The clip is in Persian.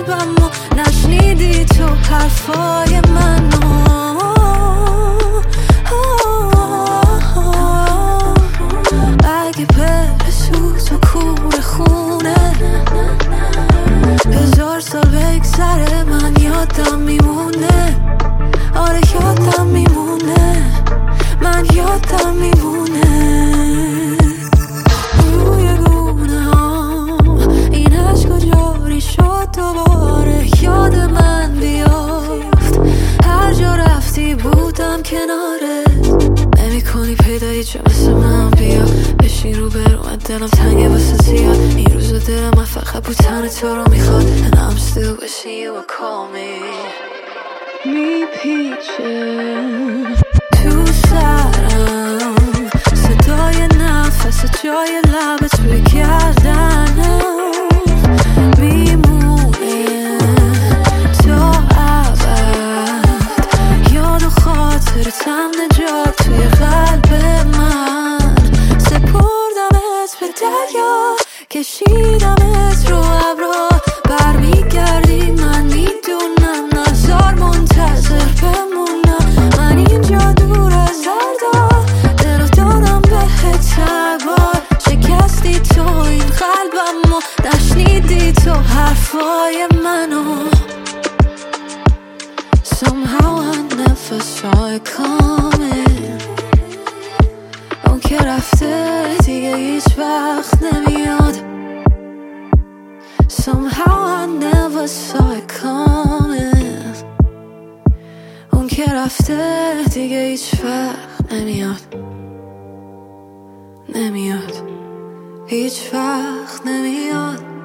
قلبمو نشنیدی تو حرفای منو. اگه برسو تو کور خونه 1000 سال بگذره من یادم میمونه. آره یادم میمونه، من یادم میمونه. روی گونه هم این عشق جاری شد دوباره یاد من بیافت. هر جا رفتی بودم کنارت. نمی کنی پیدایی چه مثل من بیا بشین رو برو من دلم تنگه واسه زیاد. این روزا دلم من فقط بودن تو رو میخواد. And I'm still wishing you would call me. میپیچه تو سرم صدای نفس جای لبت روی گردنم. میمونه تا ابد یاد و خاطرتم نجات توی قلب من. سپردمت به دریا کشیدمت رو ابرا. برمیگردی من میدونم نزار منتظر بمونم. من اینجا دور از دردا دلو دادم بهت تبار. شکستی تو این قلبمو نشنیدی تو حرفای منو. Somehow I never saw it coming. اون که رفته دیگه هیچ وقت نمیاد. Somehow I never saw it coming. اون که رفته دیگه هیچ وقت نمیاد. نمیاد هیچ وقت نمیاد.